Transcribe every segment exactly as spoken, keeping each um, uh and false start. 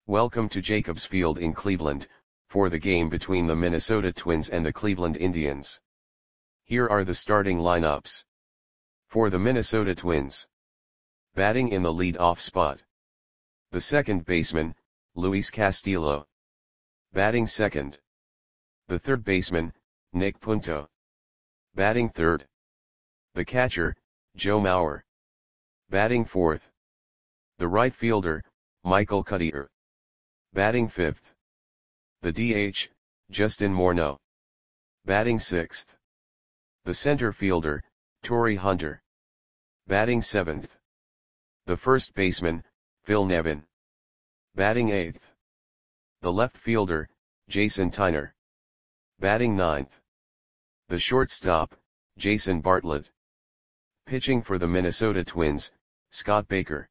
Welcome to Jacobs Field in Cleveland, for the game between the Minnesota Twins and the Cleveland Indians. Here are the starting lineups. For the Minnesota Twins. Batting in the lead-off spot. The second baseman, Luis Castillo. Batting second. The third baseman, Nick Punto. Batting third. The catcher, Joe Mauer. Batting fourth. The right fielder, Michael Cuddyer. Batting fifth. The D H, Justin Morneau. Batting sixth. The center fielder, Torii Hunter. Batting seventh. The first baseman, Phil Nevin. Batting eighth. The left fielder, Jason Tyner. Batting ninth. The shortstop, Jason Bartlett. Pitching for the Minnesota Twins, Scott Baker.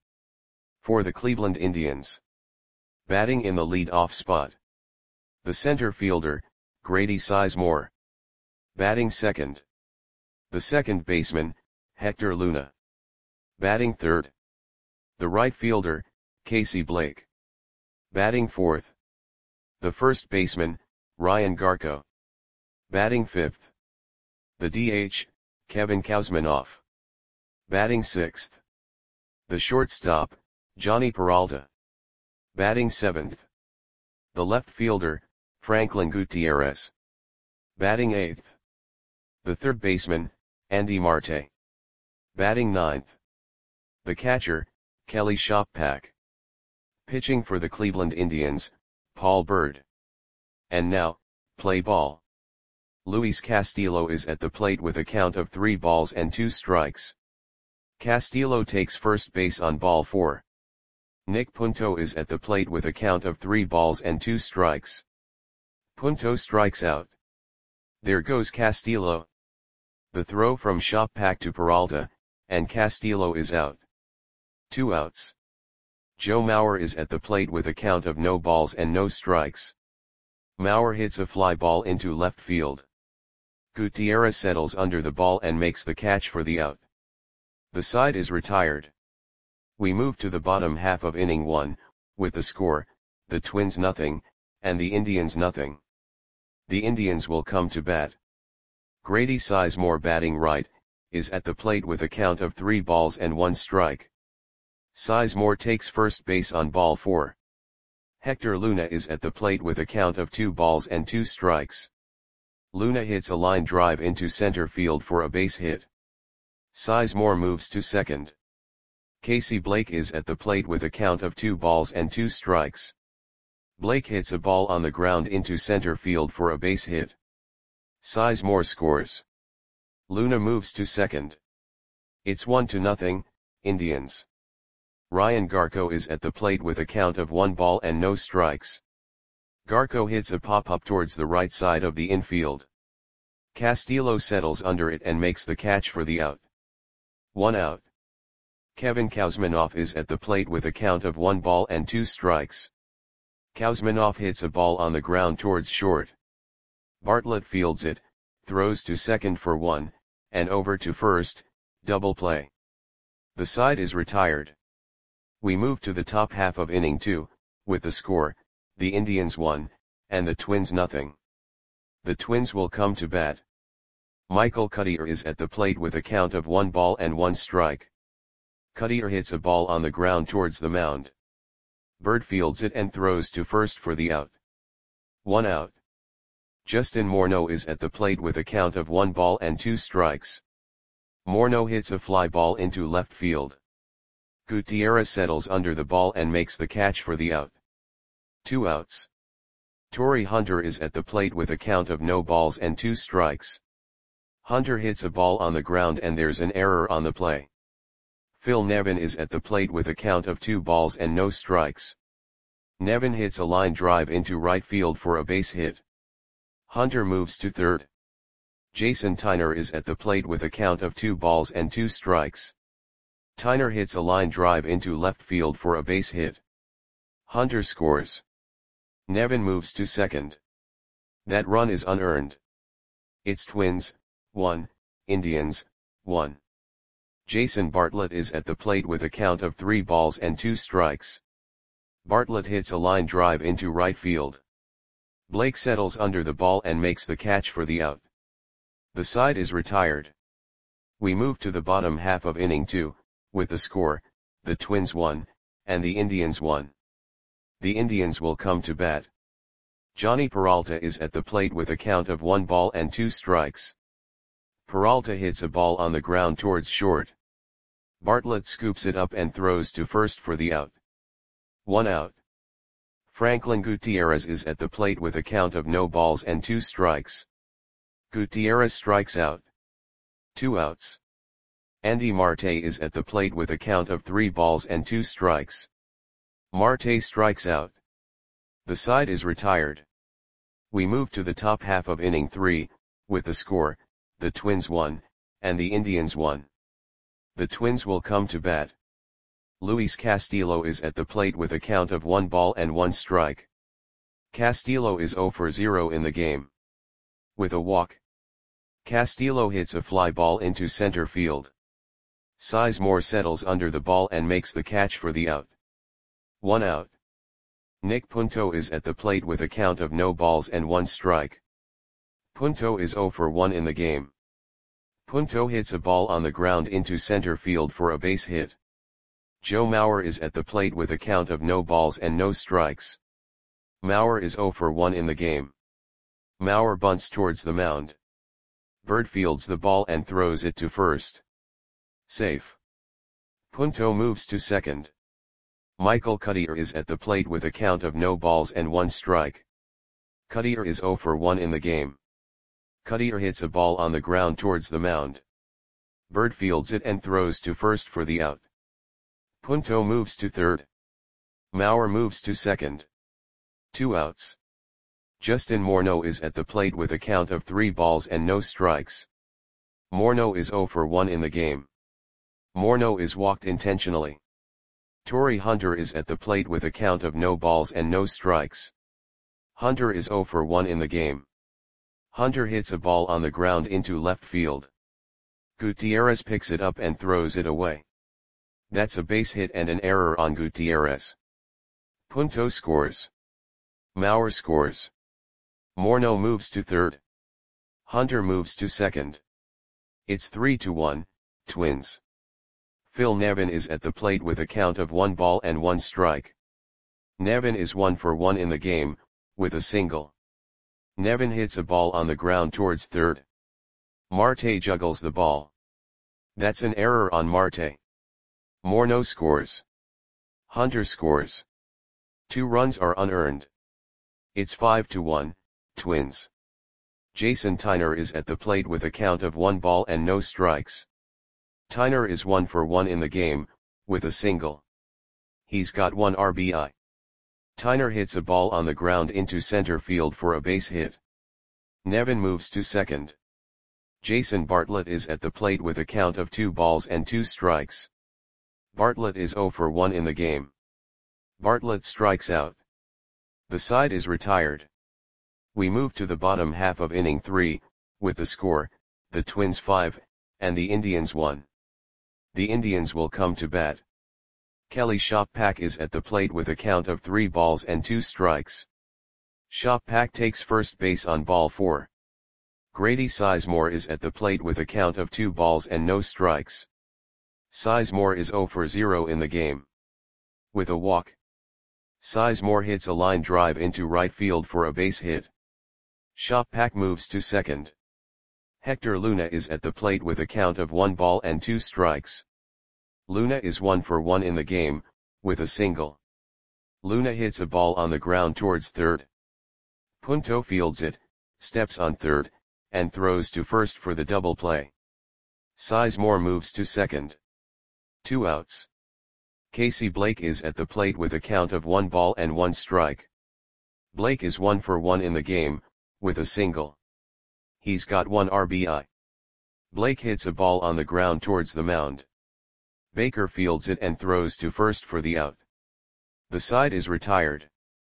For the Cleveland Indians. Batting in the lead-off spot. The center fielder, Grady Sizemore. Batting second. The second baseman, Hector Luna. Batting third. The right fielder, Casey Blake. Batting fourth. The first baseman, Ryan Garko. Batting fifth. The D H, Kevin Kuzminoff. Batting sixth. The shortstop, Johnny Peralta. Batting seventh. The left fielder, Franklin Gutierrez. Batting eighth. The third baseman, Andy Marte. Batting ninth. The catcher, Kelly Shoppak. Pitching for the Cleveland Indians, Paul Bird. And now, play ball. Luis Castillo is at the plate with a count of three balls and two strikes. Castillo takes first base on ball four. Nick Punto is at the plate with a count of three balls and two strikes. Punto strikes out. There goes Castillo. The throw from Shoppak to Peralta, and Castillo is out. Two outs. Joe Mauer is at the plate with a count of no balls and no strikes. Mauer hits a fly ball into left field. Gutierrez settles under the ball and makes the catch for the out. The side is retired. We move to the bottom half of inning one, with the score, the Twins nothing, and the Indians nothing. The Indians will come to bat. Grady Sizemore, batting right, is at the plate with a count of three balls and one strike. Sizemore takes first base on ball four. Hector Luna is at the plate with a count of two balls and two strikes. Luna hits a line drive into center field for a base hit. Sizemore moves to second. Casey Blake is at the plate with a count of two balls and two strikes. Blake hits a ball on the ground into center field for a base hit. Sizemore scores. Luna moves to second. It's one to nothing, Indians. Ryan Garko is at the plate with a count of one ball and no strikes. Garko hits a pop-up towards the right side of the infield. Castillo settles under it and makes the catch for the out. One out. Kevin Kuzminoff is at the plate with a count of one ball and two strikes. Kuzminoff hits a ball on the ground towards short. Bartlett fields it, throws to second for one, and over to first, double play. The side is retired. We move to the top half of inning two, with the score, the Indians one, and the Twins nothing. The Twins will come to bat. Michael Cuddyer is at the plate with a count of one ball and one strike. Cuddyer hits a ball on the ground towards the mound. Bird fields it and throws to first for the out. One out. Justin Morneau is at the plate with a count of one ball and two strikes. Morneau hits a fly ball into left field. Gutierrez settles under the ball and makes the catch for the out. Two outs. Torii Hunter is at the plate with a count of no balls and two strikes. Hunter hits a ball on the ground and there's an error on the play. Phil Nevin is at the plate with a count of two balls and no strikes. Nevin hits a line drive into right field for a base hit. Hunter moves to third. Jason Tyner is at the plate with a count of two balls and two strikes. Tyner hits a line drive into left field for a base hit. Hunter scores. Nevin moves to second. That run is unearned. It's Twins, one, Indians, one. Jason Bartlett is at the plate with a count of three balls and two strikes. Bartlett hits a line drive into right field. Blake settles under the ball and makes the catch for the out. The side is retired. We move to the bottom half of inning two, with the score, the Twins won, and the Indians won. The Indians will come to bat. Johnny Peralta is at the plate with a count of one ball and two strikes. Peralta hits a ball on the ground towards short. Bartlett scoops it up and throws to first for the out. One out. Franklin Gutierrez is at the plate with a count of no balls and two strikes. Gutierrez strikes out. Two outs. Andy Marte is at the plate with a count of three balls and two strikes. Marte strikes out. The side is retired. We move to the top half of inning three, with the score, the Twins won, and the Indians won. The Twins will come to bat. Luis Castillo is at the plate with a count of one ball and one strike. Castillo is zero for zero in the game. With a walk, Castillo hits a fly ball into center field. Sizemore settles under the ball and makes the catch for the out. One out. Nick Punto is at the plate with a count of no balls and one strike. Punto is zero for one in the game. Punto hits a ball on the ground into center field for a base hit. Joe Mauer is at the plate with a count of no balls and no strikes. Mauer is zero for one in the game. Mauer bunts towards the mound. Bird fields the ball and throws it to first. Safe. Punto moves to second. Michael Cuddyer is at the plate with a count of no balls and one strike. Cuddyer is zero for one in the game. Cuddyer hits a ball on the ground towards the mound. Bird fields it and throws to first for the out. Punto moves to third. Mauer moves to second. Two outs. Justin Morneau is at the plate with a count of three balls and no strikes. Morneau is zero for one in the game. Morneau is walked intentionally. Torii Hunter is at the plate with a count of no balls and no strikes. Hunter is zero for one in the game. Hunter hits a ball on the ground into left field. Gutierrez picks it up and throws it away. That's a base hit and an error on Gutierrez. Punto scores. Mauer scores. Morneau moves to third. Hunter moves to second. It's three to one, Twins. Phil Nevin is at the plate with a count of one ball and one strike. Nevin is one for one in the game, with a single. Nevin hits a ball on the ground towards third. Marte juggles the ball. That's an error on Marte. Morneau scores. Hunter scores. Two runs are unearned. It's five to one, Twins. Jason Tyner is at the plate with a count of one ball and no strikes. Tyner is one for one in the game, with a single. He's got one R B I. Tyner hits a ball on the ground into center field for a base hit. Nevin moves to second. Jason Bartlett is at the plate with a count of two balls and two strikes. Bartlett is zero for one in the game. Bartlett strikes out. The side is retired. We move to the bottom half of inning three, with the score, the Twins five, and the Indians one. The Indians will come to bat. Kelly Shoppak is at the plate with a count of three balls and two strikes. Shoppak takes first base on ball four. Grady Sizemore is at the plate with a count of two balls and no strikes. Sizemore is zero for zero in the game. With a walk, Sizemore hits a line drive into right field for a base hit. Shoppak moves to second. Hector Luna is at the plate with a count of one ball and two strikes. Luna is one for one in the game, with a single. Luna hits a ball on the ground towards third. Punto fields it, steps on third, and throws to first for the double play. Sizemore moves to second. Two outs. Casey Blake is at the plate with a count of one ball and one strike. Blake is one for one in the game, with a single. He's got one R B I. Blake hits a ball on the ground towards the mound. Baker fields it and throws to first for the out. The side is retired.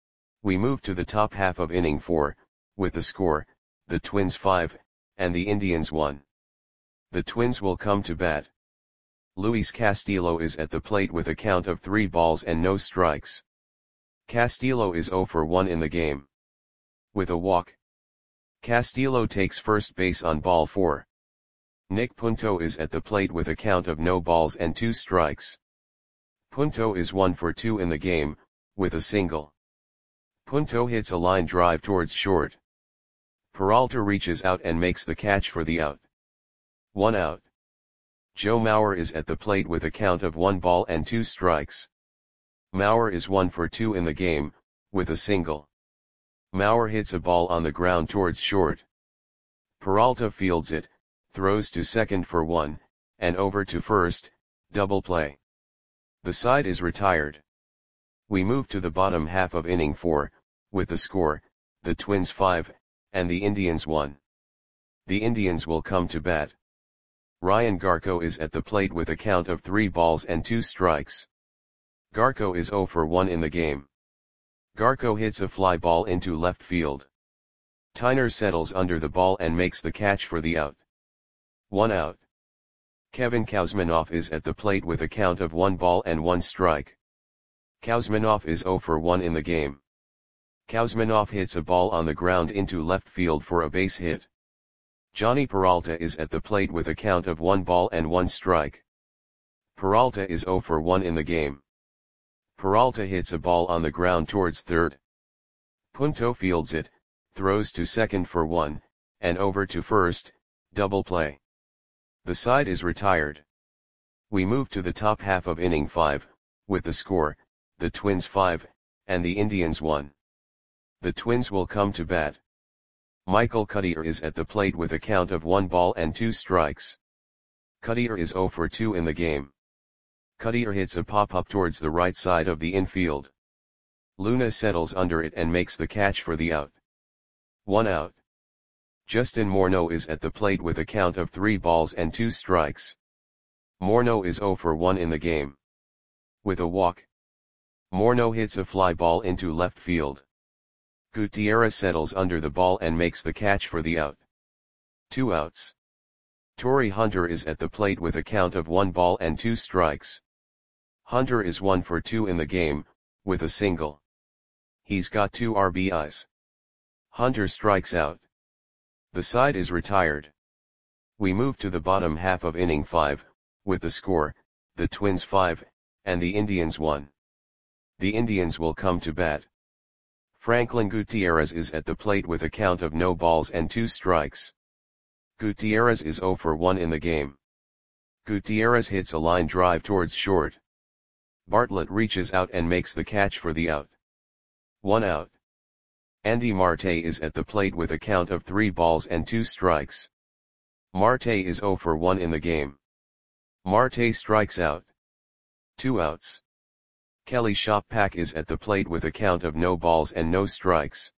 We move to the top half of inning four, with the score, the Twins five, and the Indians one. The Twins will come to bat. Luis Castillo is at the plate with a count of three balls and no strikes. Castillo is zero for one in the game. With a walk, Castillo takes first base on ball four. Nick Punto is at the plate with a count of no balls and two strikes. Punto is one for two in the game, with a single. Punto hits a line drive towards short. Peralta reaches out and makes the catch for the out. One out. Joe Mauer is at the plate with a count of one ball and two strikes. Mauer is one for two in the game, with a single. Mauer hits a ball on the ground towards short. Peralta fields it, throws to second for one, and over to first, double play. The side is retired. We move to the bottom half of inning four, with the score, the Twins five, and the Indians one. The Indians will come to bat. Ryan Garco is at the plate with a count of three balls and two strikes. Garco is zero for one in the game. Garco hits a fly ball into left field. Tyner settles under the ball and makes the catch for the out. One out. Kevin Kouzmanoff is at the plate with a count of one ball and one strike. Kouzmanoff is zero for one in the game. Kouzmanoff hits a ball on the ground into left field for a base hit. Johnny Peralta is at the plate with a count of one ball and one strike. Peralta is zero for one in the game. Peralta hits a ball on the ground towards third. Punto fields it, throws to second for one, and over to first, double play. The side is retired. We move to the top half of inning five, with the score, the Twins five, and the Indians one. The Twins will come to bat. Michael Cuddyer is at the plate with a count of one ball and two strikes. Cuddyer is zero for two in the game. Cuddyer hits a pop-up towards the right side of the infield. Luna settles under it and makes the catch for the out. One out. Justin Morneau is at the plate with a count of three balls and two strikes. Morneau is zero for one in the game. With a walk, Morneau hits a fly ball into left field. Gutierrez settles under the ball and makes the catch for the out. Two outs. Torii Hunter is at the plate with a count of one ball and two strikes. Hunter is one for two in the game, with a single. He's got two R B Is. Hunter strikes out. The side is retired. We move to the bottom half of inning five, with the score, the Twins five, and the Indians one. The Indians will come to bat. Franklin Gutierrez is at the plate with a count of no balls and two strikes. Gutierrez is zero for one in the game. Gutierrez hits a line drive towards short. Bartlett reaches out and makes the catch for the out. One out. Andy Marte is at the plate with a count of three balls and two strikes. Marte is zero for one in the game. Marte strikes out. Two outs. Kelly Shoppak is at the plate with a count of no balls and no strikes.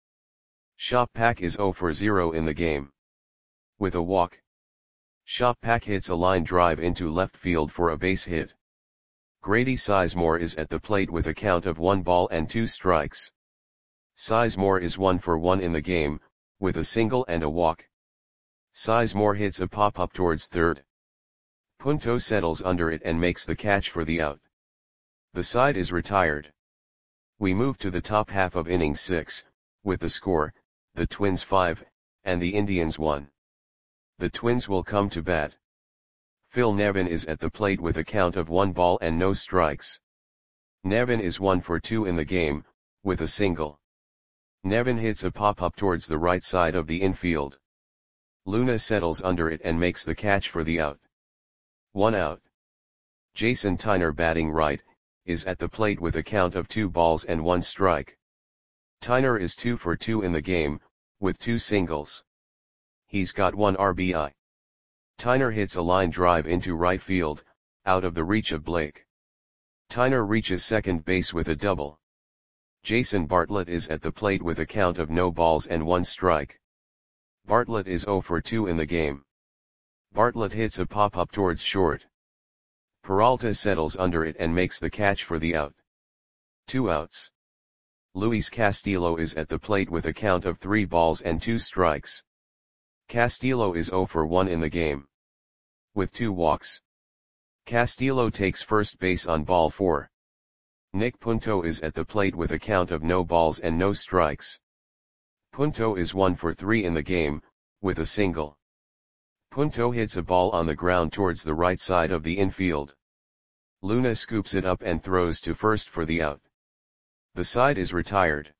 Shoppak is zero for zero in the game. With a walk, Shoppak hits a line drive into left field for a base hit. Grady Sizemore is at the plate with a count of one ball and two strikes. Sizemore is one for one in the game, with a single and a walk. Sizemore hits a pop-up towards third. Punto settles under it and makes the catch for the out. The side is retired. We move to the top half of inning six, with the score, the Twins five, and the Indians one. The Twins will come to bat. Phil Nevin is at the plate with a count of one ball and no strikes. Nevin is one for two in the game, with a single. Nevin hits a pop-up towards the right side of the infield. Luna settles under it and makes the catch for the out. One out. Jason Tyner, batting right, is at the plate with a count of two balls and one strike. Tyner is two for two in the game, with two singles. He's got one R B I. Tyner hits a line drive into right field, out of the reach of Blake. Tyner reaches second base with a double. Jason Bartlett is at the plate with a count of no balls and one strike. Bartlett is zero for two in the game. Bartlett hits a pop-up towards short. Peralta settles under it and makes the catch for the out. Two outs. Luis Castillo is at the plate with a count of three balls and two strikes. Castillo is zero for one in the game. With two walks, Castillo takes first base on ball four. Nick Punto is at the plate with a count of no balls and no strikes. Punto is one for three in the game, with a single. Punto hits a ball on the ground towards the right side of the infield. Luna scoops it up and throws to first for the out. The side is retired.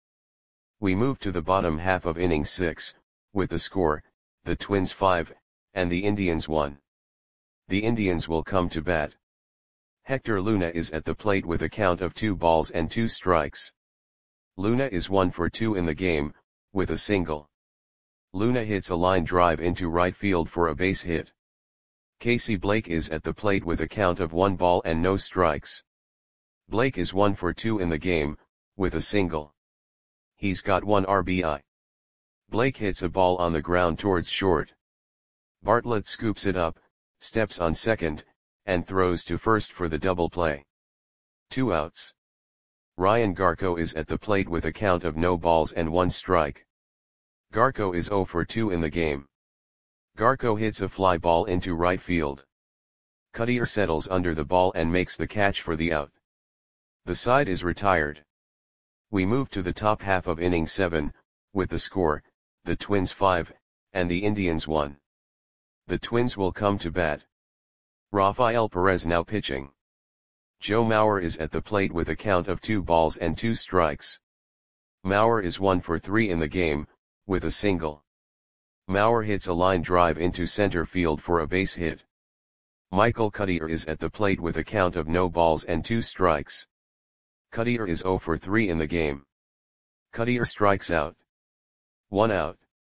We move to the bottom half of inning six, with the score, the Twins five, and the Indians one. The Indians will come to bat. Hector Luna is at the plate with a count of two balls and two strikes. Luna is one for two in the game, with a single. Luna hits a line drive into right field for a base hit. Casey Blake is at the plate with a count of one ball and no strikes. Blake is one for two in the game, with a single. He's got one R B I. Blake hits a ball on the ground towards short. Bartlett scoops it up, steps on second, and throws to first for the double play. Two outs. Ryan Garco is at the plate with a count of no balls and one strike. Garco is zero for two in the game. Garco hits a fly ball into right field. Cutter settles under the ball and makes the catch for the out. The side is retired. We move to the top half of inning seven, with the score, the Twins five, and the Indians one. The Twins will come to bat. Rafael Perez now pitching. Joe Mauer is at the plate with a count of two balls and two strikes. Mauer is one for three in the game, with a single. Mauer hits a line drive into center field for a base hit. Michael Cutter is at the plate with a count of no balls and two strikes. Cutter is zero for three in the game. Cutter strikes out. One out.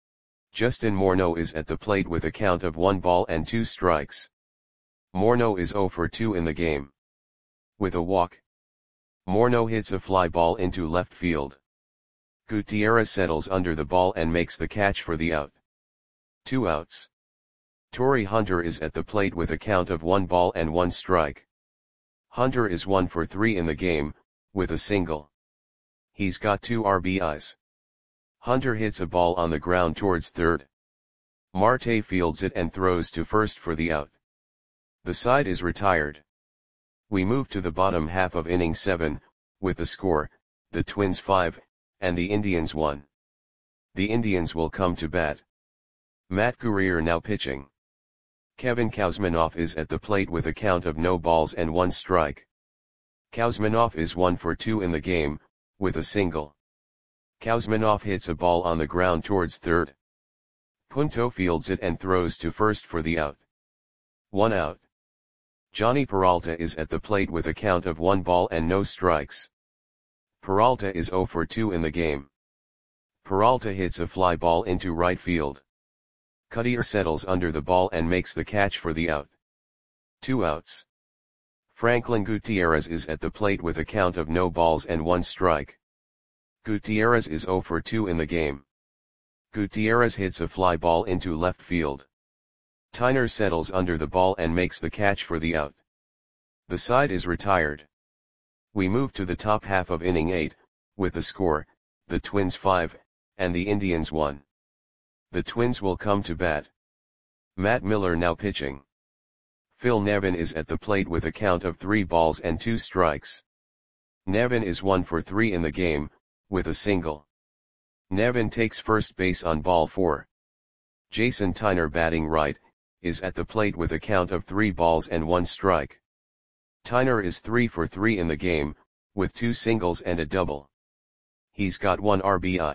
Justin Morneau is at the plate with a count of one ball and two strikes. Morneau is zero for two in the game. With a walk. Morneau hits a fly ball into left field. Gutierrez settles under the ball and makes the catch for the out. Two outs. Torrey Hunter is at the plate with a count of one ball and one strike. Hunter is one for three in the game, with a single. He's got two R B Is. Hunter hits a ball on the ground towards third. Marte fields it and throws to first for the out. The side is retired. We move to the bottom half of inning seven, with the score, the Twins five, and the Indians one. The Indians will come to bat. Matt Guerrier now pitching. Kevin Kuzminoff is at the plate with a count of no balls and one strike. Kuzminoff is one for two in the game, with a single. Kuzminoff hits a ball on the ground towards third. Punto fields it and throws to first for the out. One out. Johnny Peralta is at the plate with a count of one ball and no strikes. Peralta is zero for two in the game. Peralta hits a fly ball into right field. Cutter settles under the ball and makes the catch for the out. Two outs. Franklin Gutierrez is at the plate with a count of no balls and one strike. Gutierrez is zero for two in the game. Gutierrez hits a fly ball into left field. Tyner settles under the ball and makes the catch for the out. The side is retired. We move to the top half of inning eight, with the score, the Twins five, and the Indians one. The Twins will come to bat. Matt Miller now pitching. Phil Nevin is at the plate with a count of three balls and two strikes. Nevin is one for three in the game, with a single. Nevin takes first base on ball four. Jason Tyner batting right, is at the plate with a count of three balls and one strike. Tyner is three for three in the game, with two singles and a double. He's got one R B I.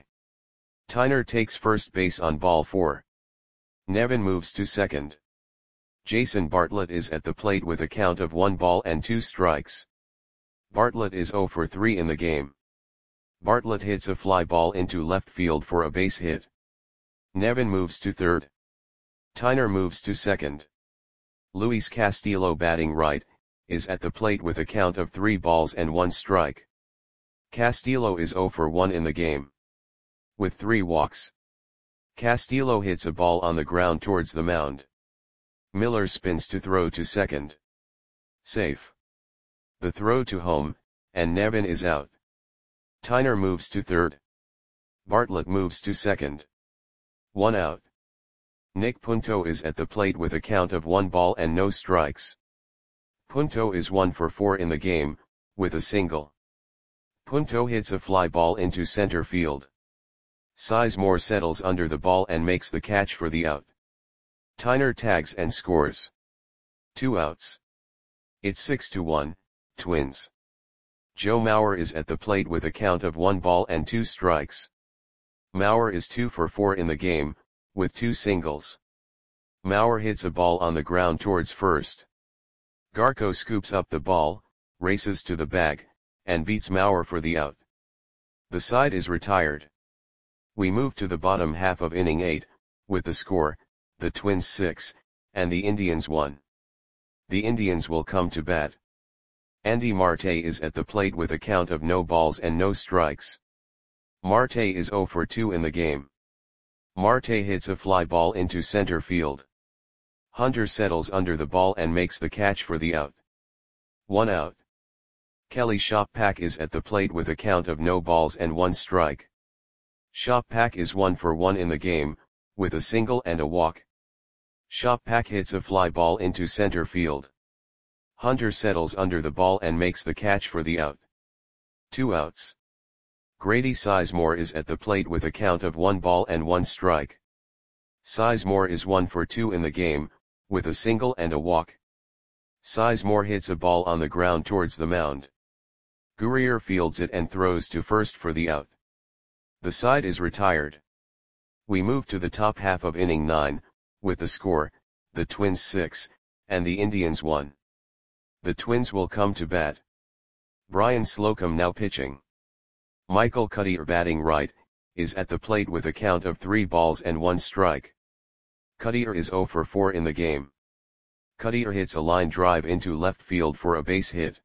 Tyner takes first base on ball four. Nevin moves to second. Jason Bartlett is at the plate with a count of one ball and two strikes. Bartlett is zero for three in the game. Bartlett hits a fly ball into left field for a base hit. Nevin moves to third. Tyner moves to second. Luis Castillo batting right, is at the plate with a count of three balls and one strike. Castillo is zero for one in the game. With three walks. Castillo hits a ball on the ground towards the mound. Miller spins to throw to second. Safe. The throw to home, and Nevin is out. Tyner moves to third. Bartlett moves to second. One out. Nick Punto is at the plate with a count of one ball and no strikes. Punto is one for four in the game, with a single. Punto hits a fly ball into center field. Sizemore settles under the ball and makes the catch for the out. Tyner tags and scores. Two outs. It's six to one, Twins. Joe Mauer is at the plate with a count of one ball and two strikes. Mauer is two for four in the game, with two singles. Mauer hits a ball on the ground towards first. Garko scoops up the ball, races to the bag, and beats Mauer for the out. The side is retired. We move to the bottom half of inning eight, with the score, the Twins six, and the Indians one. The Indians will come to bat. Andy Marte is at the plate with a count of no balls and no strikes. Marte is zero for two in the game. Marte hits a fly ball into center field. Hunter settles under the ball and makes the catch for the out. One out. Kelly Shoppak is at the plate with a count of no balls and one strike. Shoppak is one for one in the game, with a single and a walk. Shoppak hits a fly ball into center field. Hunter settles under the ball and makes the catch for the out. Two outs. Grady Sizemore is at the plate with a count of one ball and one strike. Sizemore is one for two in the game, with a single and a walk. Sizemore hits a ball on the ground towards the mound. Gurrier fields it and throws to first for the out. The side is retired. We move to the top half of inning nine, with the score, the Twins six, and the Indians one. The Twins will come to bat. Brian Slocum now pitching. Michael Cuddyer batting right, is at the plate with a count of three balls and one strike. Cuddyer is zero for four in the game. Cuddyer hits a line drive into left field for a base hit.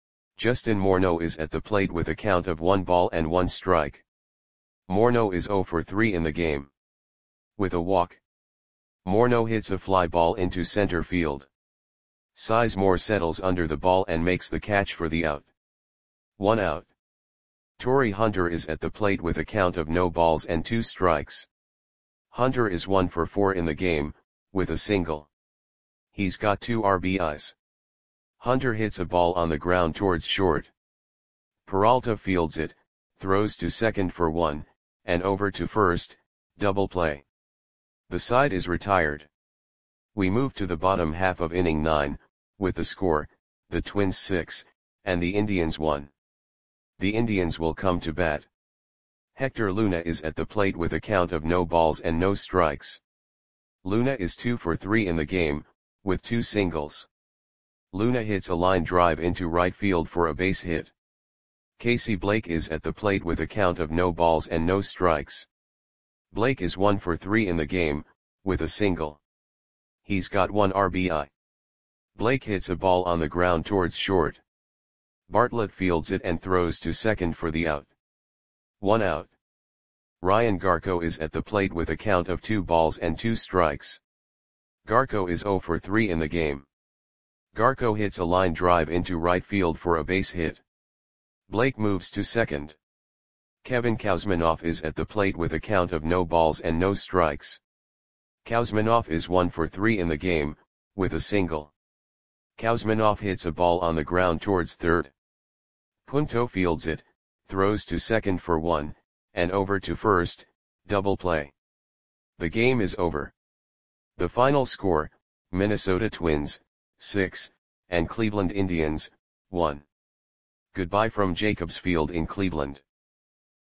Justin Morneau is at the plate with a count of one ball and one strike. Morneau is zero for three in the game. With a walk. Morneau hits a fly ball into center field. Sizemore settles under the ball and makes the catch for the out. One out. Torrey Hunter is at the plate with a count of no balls and two strikes. Hunter is one for four in the game, with a single. He's got two R B Is. Hunter hits a ball on the ground towards short. Peralta fields it, throws to second for one, and over to first, double play. The side is retired. We move to the bottom half of inning nine, with the score, the Twins six, and the Indians one. The Indians will come to bat. Hector Luna is at the plate with a count of no balls and no strikes. Luna is two for three in the game, with two singles. Luna hits a line drive into right field for a base hit. Casey Blake is at the plate with a count of no balls and no strikes. Blake is one for three in the game, with a single. He's got one R B I. Blake hits a ball on the ground towards short. Bartlett fields it and throws to second for the out. One out. Ryan Garko is at the plate with a count of two balls and two strikes. Garko is zero for three in the game. Garko hits a line drive into right field for a base hit. Blake moves to second. Kevin Kouzmanoff is at the plate with a count of no balls and no strikes. Kouzmanoff is one for three in the game, with a single. Kouzmanoff hits a ball on the ground towards third. Punto fields it, throws to second for one, and over to first, double play. The game is over. The final score, Minnesota Twins, six, and Cleveland Indians, one. Goodbye from Jacobs Field in Cleveland.